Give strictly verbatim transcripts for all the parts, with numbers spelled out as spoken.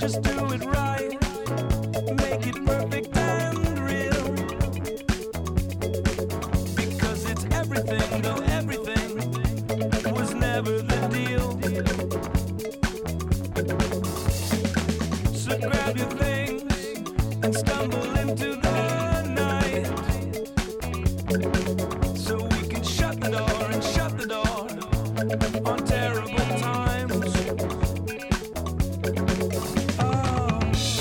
Just do it right, make it perfect and real. Because it's everything, though everything was never the deal. So grab your things and stumble into the night, so we can shut the door and shut the door on terrible times. Oh.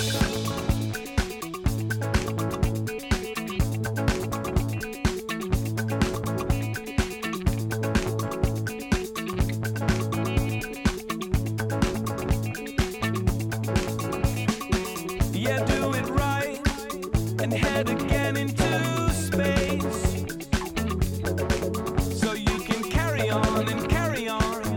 Yeah, do it right and head again into space, so you can carry on and carry on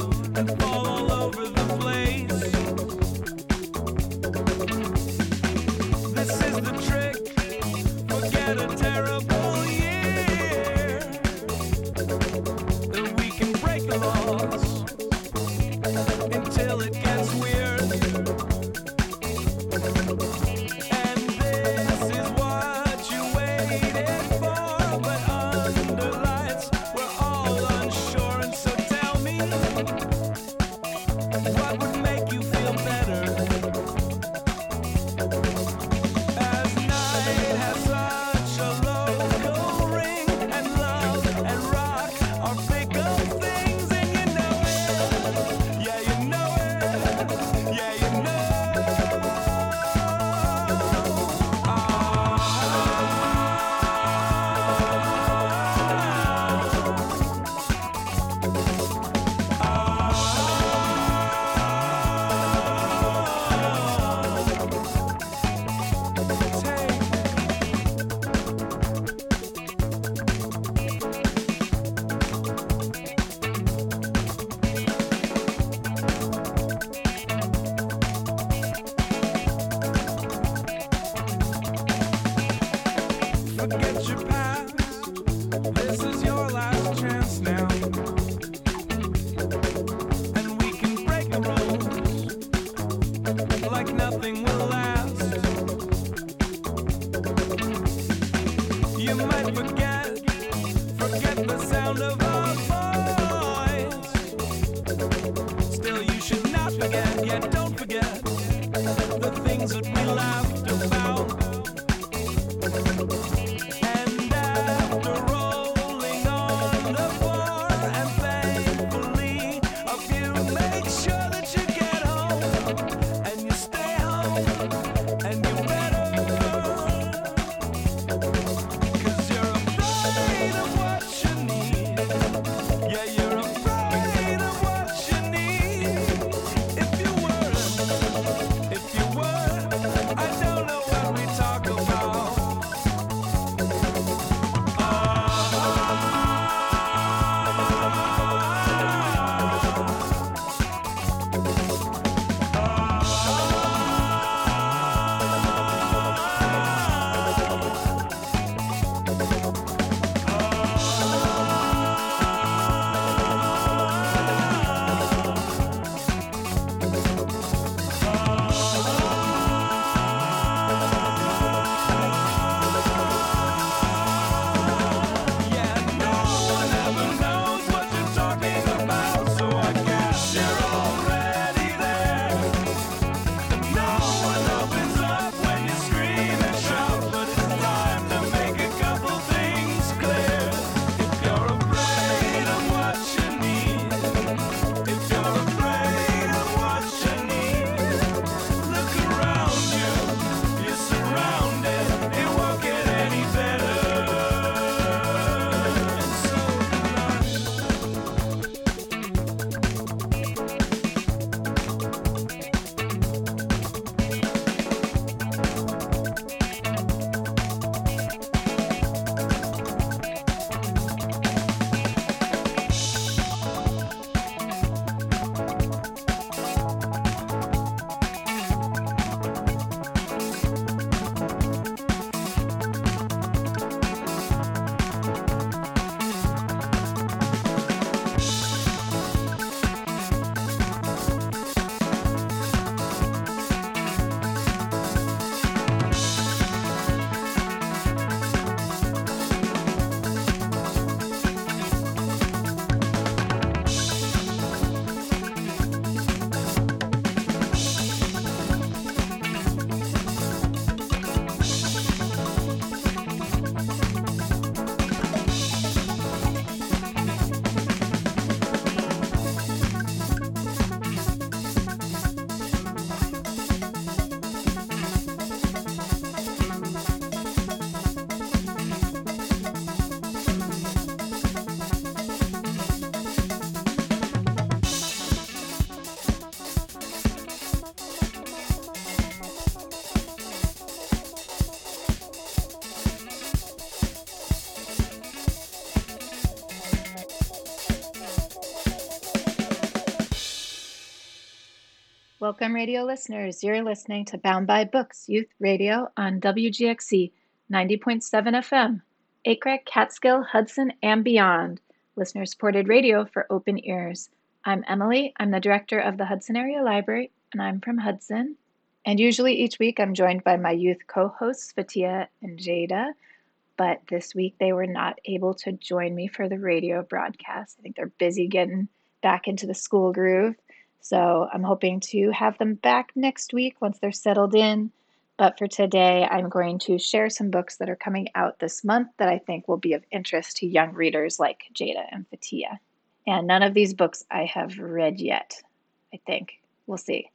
Welcome, radio listeners. You're listening to Bound by Books Youth Radio on W G X C ninety point seven F M, Acre, Catskill, Hudson, and beyond. Listener-supported radio for open ears. I'm Emily. I'm the director of the Hudson Area Library, and I'm from Hudson. And usually each week I'm joined by my youth co-hosts, Fatia and Jada. But this week they were not able to join me for the radio broadcast. I think they're busy getting back into the school groove. So I'm hoping to have them back next week once they're settled in. But for today, I'm going to share some books that are coming out this month that I think will be of interest to young readers like Jada and Fatia. And none of these books I have read yet, I think. We'll see.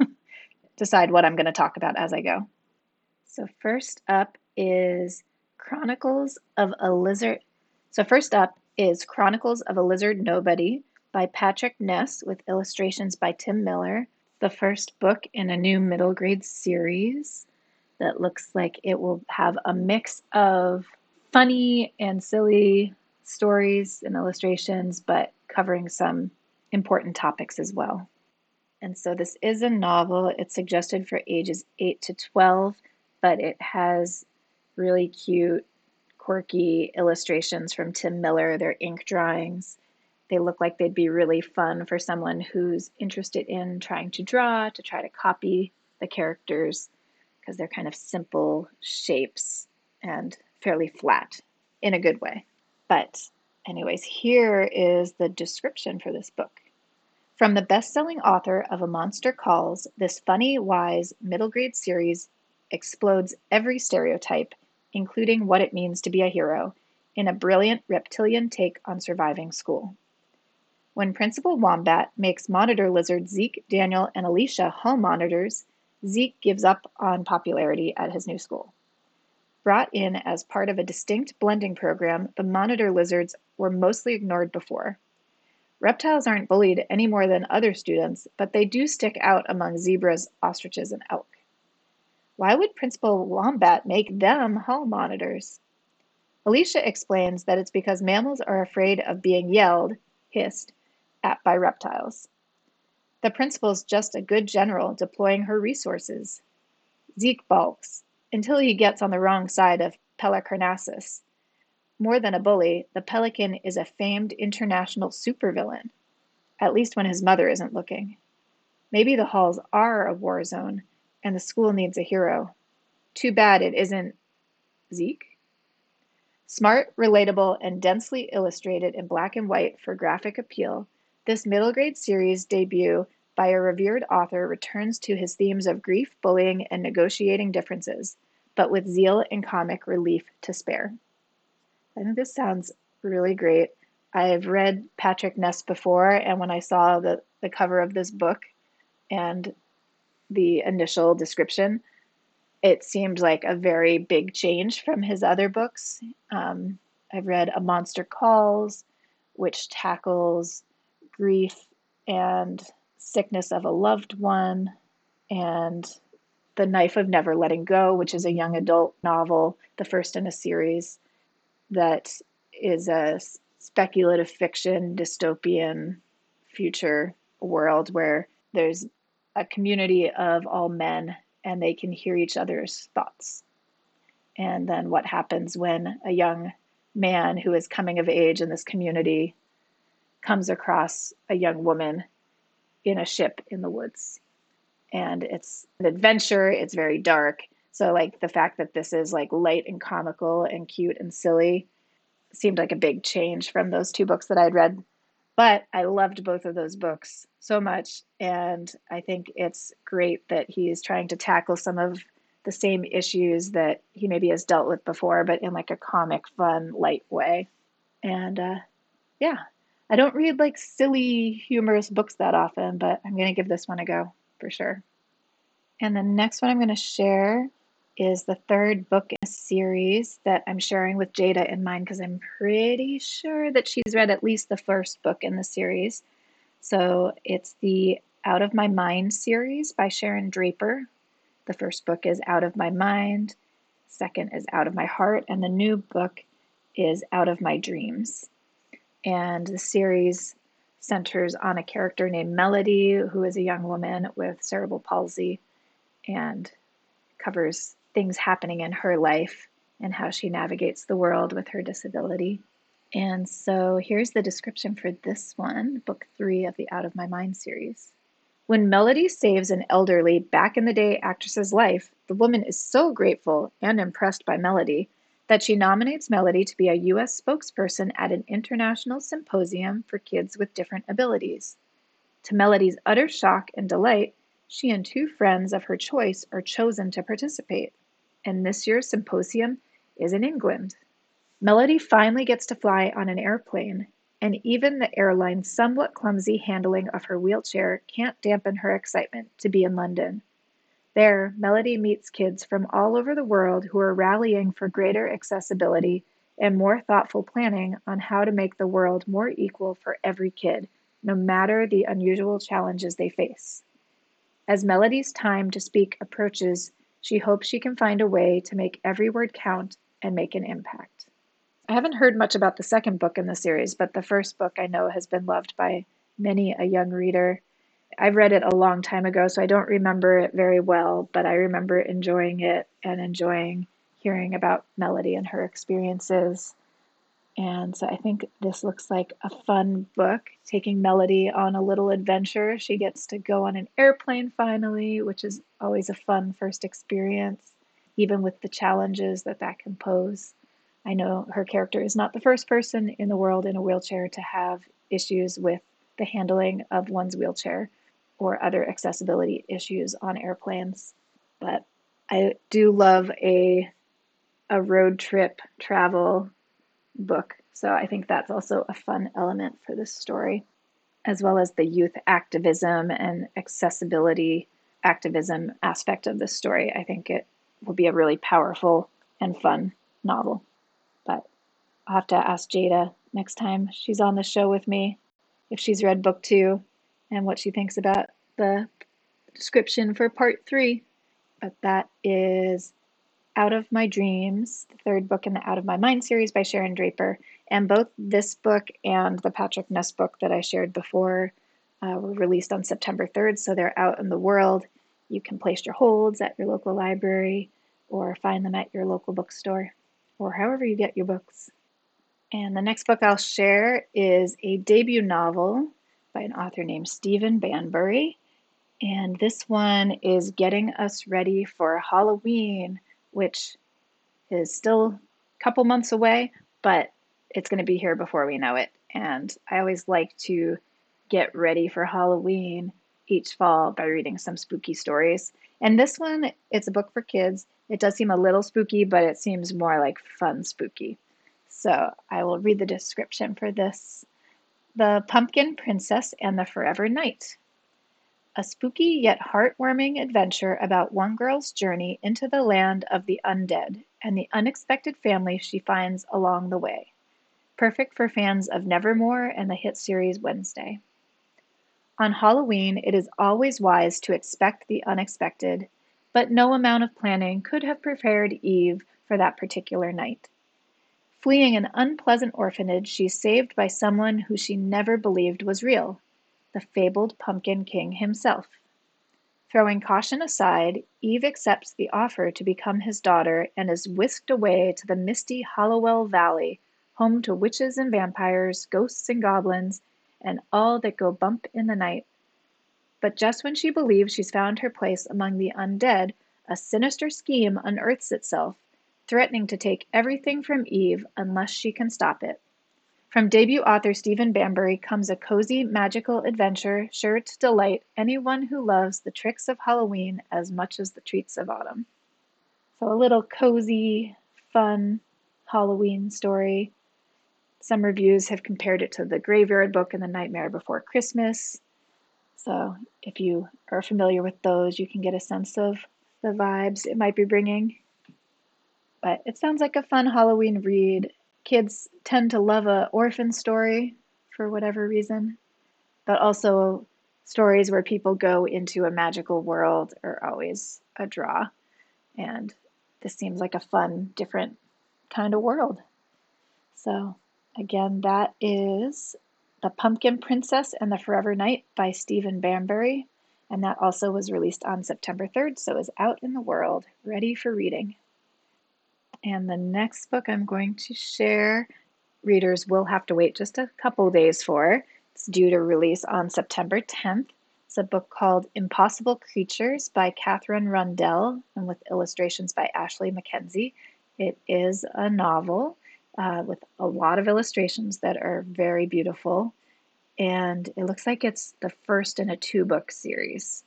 Decide what I'm going to talk about as I go. So first up is Chronicles of a Lizard. So first up is Chronicles of a Lizard Nobody by Patrick Ness with illustrations by Tim Miller, the first book in a new middle grade series that looks like it will have a mix of funny and silly stories and illustrations, but covering some important topics as well. And so this is a novel. It's suggested for ages eight to twelve, but it has really cute, quirky illustrations from Tim Miller. They're ink drawings. They look like they'd be really fun for someone who's interested in trying to draw, to try to copy the characters, because they're kind of simple shapes and fairly flat in a good way. But anyways, here is the description for this book. From the best-selling author of A Monster Calls, this funny, wise, middle grade series explodes every stereotype, including what it means to be a hero, in a brilliant reptilian take on surviving school. When Principal Wombat makes monitor lizards Zeke, Daniel, and Alicia hall monitors, Zeke gives up on popularity at his new school. Brought in as part of a distinct blending program, the monitor lizards were mostly ignored before. Reptiles aren't bullied any more than other students, but they do stick out among zebras, ostriches, and elk. Why would Principal Wombat make them hall monitors? Alicia explains that it's because mammals are afraid of being yelled, hissed, at by reptiles. The principal's just a good general deploying her resources. Zeke balks, until he gets on the wrong side of Pelecarnassus. More than a bully, the pelican is a famed international supervillain, at least when his mother isn't looking. Maybe the halls are a war zone, and the school needs a hero. Too bad it isn't Zeke. Smart, relatable, and densely illustrated in black and white for graphic appeal, this middle grade series debut by a revered author returns to his themes of grief, bullying, and negotiating differences, but with zeal and comic relief to spare. I think this sounds really great. I've read Patrick Ness before, and when I saw the, the cover of this book and the initial description, it seemed like a very big change from his other books. Um, I've read A Monster Calls, which tackles grief and sickness of a loved one, and The Knife of Never Letting Go, which is a young adult novel, the first in a series that is a speculative fiction, dystopian future world where there's a community of all men and they can hear each other's thoughts. And then what happens when a young man who is coming of age in this community comes across a young woman in a ship in the woods. And it's an adventure, it's very dark. So like the fact that this is like light and comical and cute and silly seemed like a big change from those two books that I'd read. But I loved both of those books so much. And I think it's great that he's trying to tackle some of the same issues that he maybe has dealt with before, but in like a comic, fun, light way. And uh, yeah, I don't read like silly, humorous books that often, but I'm going to give this one a go for sure. And the next one I'm going to share is the third book in a series that I'm sharing with Jada in mind because I'm pretty sure that she's read at least the first book in the series. So it's the Out of My Mind series by Sharon Draper. The first book is Out of My Mind, second is Out of My Heart, and the new book is Out of My Dreams. And the series centers on a character named Melody, who is a young woman with cerebral palsy, and covers things happening in her life and how she navigates the world with her disability. And so here's the description for this one, book three of the Out of My Mind series. When Melody saves an elderly back in the day actress's life, the woman is so grateful and impressed by Melody that she nominates Melody to be a U S spokesperson at an international symposium for kids with different abilities. To Melody's utter shock and delight, she and two friends of her choice are chosen to participate, and this year's symposium is in England. Melody finally gets to fly on an airplane, and even the airline's somewhat clumsy handling of her wheelchair can't dampen her excitement to be in London. There, Melody meets kids from all over the world who are rallying for greater accessibility and more thoughtful planning on how to make the world more equal for every kid, no matter the unusual challenges they face. As Melody's time to speak approaches, she hopes she can find a way to make every word count and make an impact. I haven't heard much about the second book in the series, but the first book I know has been loved by many a young reader. I read it a long time ago, so I don't remember it very well, but I remember enjoying it and enjoying hearing about Melody and her experiences. And so I think this looks like a fun book, taking Melody on a little adventure. She gets to go on an airplane finally, which is always a fun first experience, even with the challenges that that can pose. I know her character is not the first person in the world in a wheelchair to have issues with the handling of one's wheelchair or other accessibility issues on airplanes. But I do love a, a road trip travel book. So I think that's also a fun element for this story, as well as the youth activism and accessibility activism aspect of this story. I think it will be a really powerful and fun novel. But I'll have to ask Jada next time she's on the show with me if she's read book two and what she thinks about the description for part three. But that is Out of My Dreams, the third book in the Out of My Mind series by Sharon Draper. And both this book and the Patrick Ness book that I shared before uh, were released on September third, so they're out in the world. You can place your holds at your local library or find them at your local bookstore or however you get your books. And the next book I'll share is a debut novel by an author named Stephen Banbury. And this one is getting us ready for Halloween, which is still a couple months away, but it's going to be here before we know it. And I always like to get ready for Halloween each fall by reading some spooky stories. And this one, it's a book for kids. It does seem a little spooky, but it seems more like fun spooky. So I will read the description for this. The Pumpkin Princess and the Forever Knight. A spooky yet heartwarming adventure about one girl's journey into the land of the undead and the unexpected family she finds along the way. Perfect for fans of Nevermore and the hit series Wednesday. On Halloween, it is always wise to expect the unexpected, but no amount of planning could have prepared Eve for that particular night. Fleeing an unpleasant orphanage, she's saved by someone who she never believed was real, the fabled Pumpkin King himself. Throwing caution aside, Eve accepts the offer to become his daughter and is whisked away to the misty Hollowell Valley, home to witches and vampires, ghosts and goblins, and all that go bump in the night. But just when she believes she's found her place among the undead, a sinister scheme unearths itself, threatening to take everything from Eve unless she can stop it. From debut author Stephen Banbury comes a cozy, magical adventure sure to delight anyone who loves the tricks of Halloween as much as the treats of autumn. So a little cozy, fun Halloween story. Some reviews have compared it to the Graveyard Book and the Nightmare Before Christmas. So if you are familiar with those, you can get a sense of the vibes it might be bringing. But it sounds like a fun Halloween read. Kids tend to love an orphan story for whatever reason, but also stories where people go into a magical world are always a draw. And this seems like a fun, different kind of world. So again, that is The Pumpkin Princess and the Forever Knight by Stephen Bambury, and that also was released on September third, so is out in the world, ready for reading. And the next book I'm going to share, readers will have to wait just a couple days for. It's due to release on September tenth. It's a book called Impossible Creatures by Katherine Rundell and with illustrations by Ashley Mackenzie. It is a novel uh, with a lot of illustrations that are very beautiful, and it looks like it's the first in a two-book series.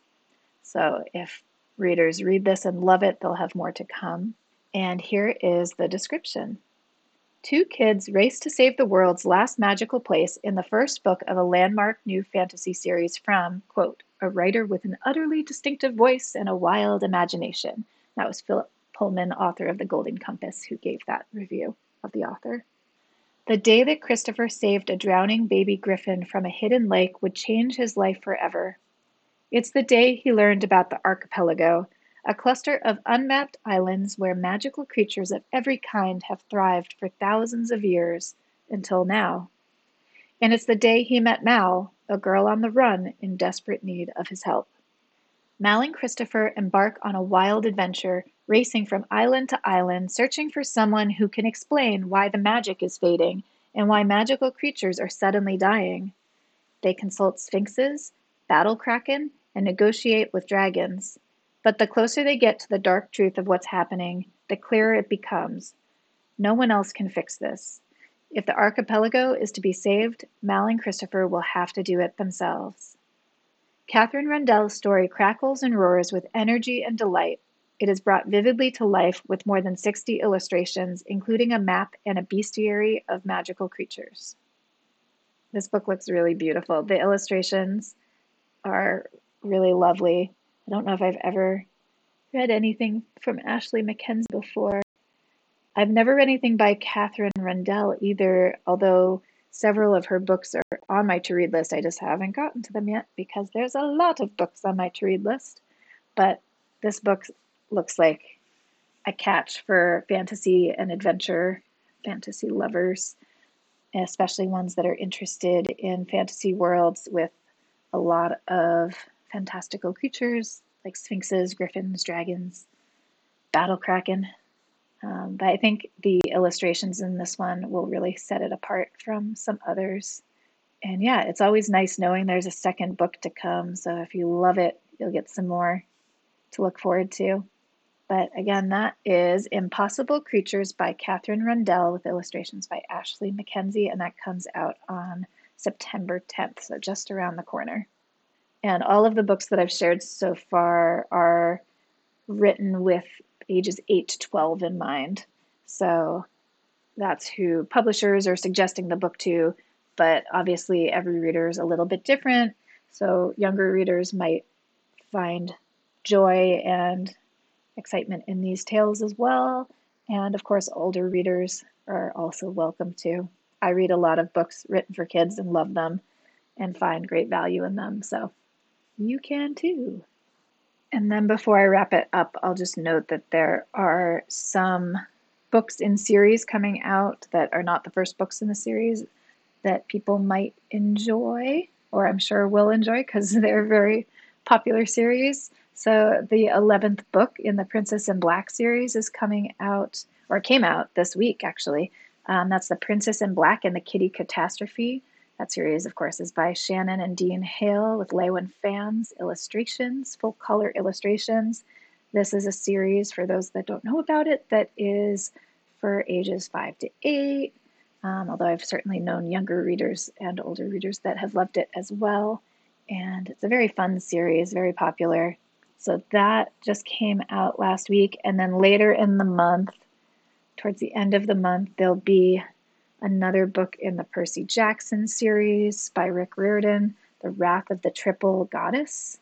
So if readers read this and love it, they'll have more to come. And here is the description. Two kids race to save the world's last magical place in the first book of a landmark new fantasy series from, quote, a writer with an utterly distinctive voice and a wild imagination. That was Philip Pullman, author of The Golden Compass, who gave that review of the author. The day that Christopher saved a drowning baby griffin from a hidden lake would change his life forever. It's the day he learned about the archipelago, a cluster of unmapped islands where magical creatures of every kind have thrived for thousands of years, until now. And it's the day he met Mal, a girl on the run in desperate need of his help. Mal and Christopher embark on a wild adventure, racing from island to island, searching for someone who can explain why the magic is fading and why magical creatures are suddenly dying. They consult sphinxes, battle kraken, and negotiate with dragons. But the closer they get to the dark truth of what's happening, the clearer it becomes. No one else can fix this. If the archipelago is to be saved, Mal and Christopher will have to do it themselves. Katherine Rundell's story crackles and roars with energy and delight. It is brought vividly to life with more than sixty illustrations, including a map and a bestiary of magical creatures. This book looks really beautiful. The illustrations are really lovely. I don't know if I've ever read anything from Ashley Mackenzie before. I've never read anything by Katherine Rundell either, although several of her books are on my to-read list. I just haven't gotten to them yet because there's a lot of books on my to-read list. But this book looks like a catch for fantasy and adventure, fantasy lovers, especially ones that are interested in fantasy worlds with a lot of fantastical creatures like sphinxes, griffins, dragons, battle kraken. Um, but I think the illustrations in this one will really set it apart from some others. And yeah, it's always nice knowing there's a second book to come. So if you love it, you'll get some more to look forward to. But again, that is Impossible Creatures by Katherine Rundell with illustrations by Ashley Mackenzie, and that comes out on September tenth, so just around the corner. And all of the books that I've shared so far are written with ages eight to twelve in mind. So that's who publishers are suggesting the book to, but obviously every reader is a little bit different. So younger readers might find joy and excitement in these tales as well. And of course, older readers are also welcome too. I read a lot of books written for kids and love them and find great value in them. So you can too. And then before I wrap it up, I'll just note that there are some books in series coming out that are not the first books in the series that people might enjoy, or I'm sure will enjoy because they're very popular series. So the eleventh book in the Princess in Black series is coming out, or came out this week actually. Um, that's The Princess in Black and the Kitty Catastrophe. That series, of course, is by Shannon and Dean Hale with Lewin Fans illustrations, full color illustrations. This is a series, for those that don't know about it, that is for ages five to eight, um, although I've certainly known younger readers and older readers that have loved it as well. And it's a very fun series, very popular. So that just came out last week. And then later in the month, towards the end of the month, there'll be another book in the Percy Jackson series by Rick Riordan, The Wrath of the Triple Goddess.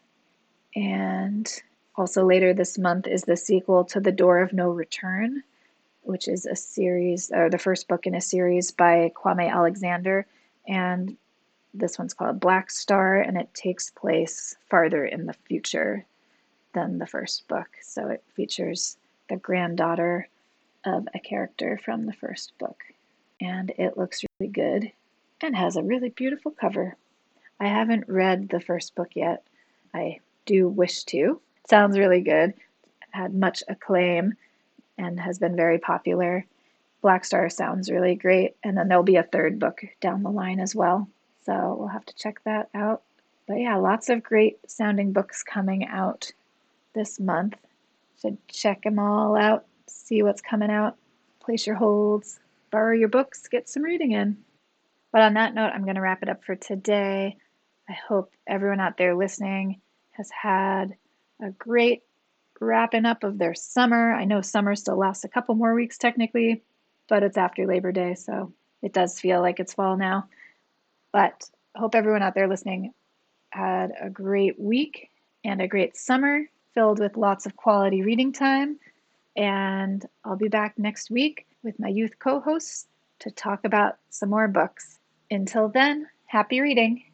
And also later this month is the sequel to The Door of No Return, which is a series, or the first book in a series by Kwame Alexander. And this one's called Black Star, and it takes place farther in the future than the first book. So it features the granddaughter of a character from the first book. And it looks really good. and has a really beautiful cover. I haven't read the first book yet. I do wish to. It sounds really good. Had much acclaim and has been very popular. Black Star sounds really great, and then there'll be a third book down the line as well. So we'll have to check that out. But yeah, lots of great sounding books coming out this month. Should check them all out, see what's coming out, place your holds, borrow your books, get some reading in. But on that note, I'm going to wrap it up for today. I hope everyone out there listening has had a great wrapping up of their summer. I know summer still lasts a couple more weeks technically, but it's after Labor Day, so it does feel like it's fall now. But I hope everyone out there listening had a great week and a great summer filled with lots of quality reading time. And I'll be back next week with my youth co-hosts to talk about some more books. Until then, happy reading.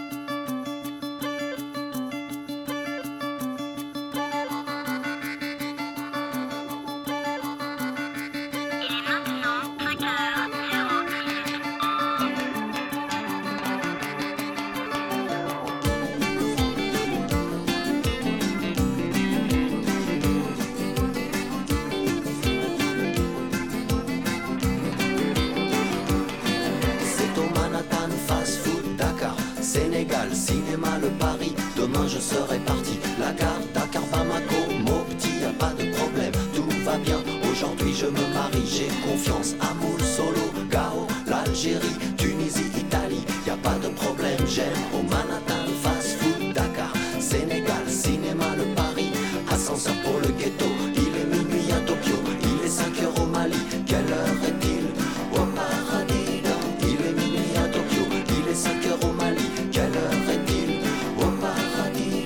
Sénégal, cinéma, le Paris, demain je serai parti. La gare, Dakar, Bamako, Mopti, y a pas de problème, tout va bien. Aujourd'hui je me marie, j'ai confiance. Amoul, Solo, Gao, l'Algérie, Tunisie, Italie, y a pas de problème. J'aime au Manhattan, fast food, Dakar, Sénégal, cinéma, le Paris, ascenseur pour le ghetto. Il est minuit à Tokyo, il est cinq heures au Mali. Quelle heure est-il au paradis? Il est minuit à Tokyo, il est cinq heures au Mali. Quelle heure est-il au paradis?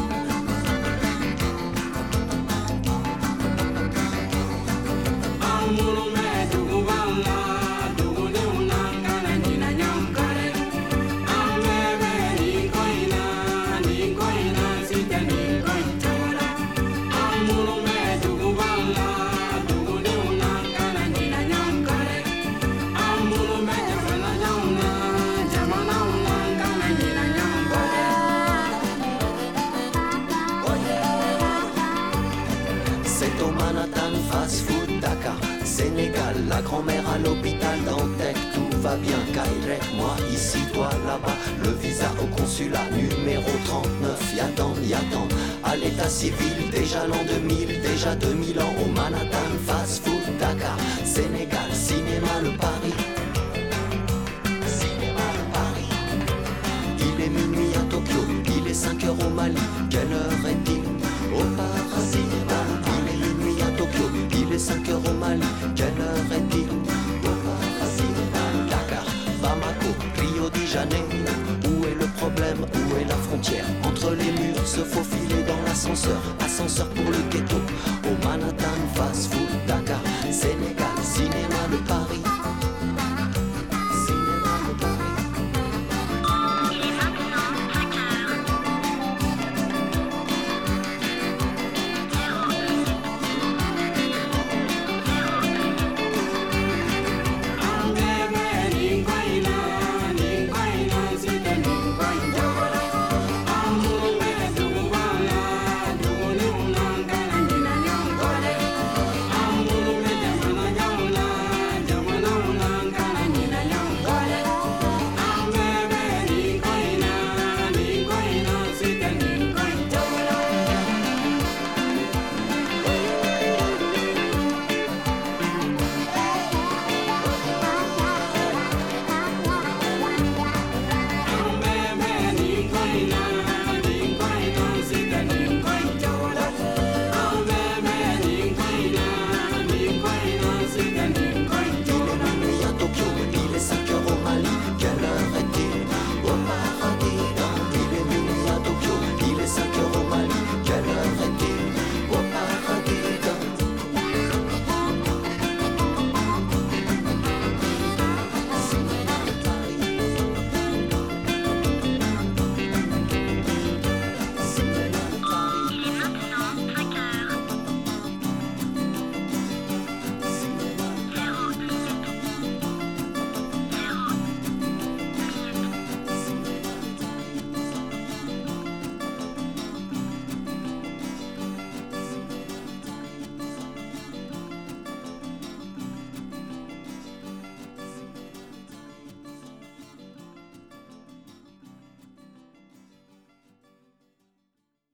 C'est au Manhattan, fast food, Dakar, Sénégal, la grand-mère à l'hôpital Dantec, tout va bien, Kairek, moi ici, toi là-bas, le visa au consulat numéro trente-neuf, Yatan, Yatan, à l'état civil, déjà l'an deux mille, déjà deux mille ans, au Manhattan, fast food, Dakar, Sénégal, cinéma, le Paris, cinéma, le Paris, il est minuit à Tokyo, il est cinq heures au Mali, quelle heure est-il au paradis? Il est cinq heures au Mali, quelle heure est-il au paradis? Dakar, Bamako, Rio de Janeiro, où est le problème, où est la frontière? Entre les murs, se faufiler dans l'ascenseur, ascenseur pour le ghetto, au Manhattan, fast food.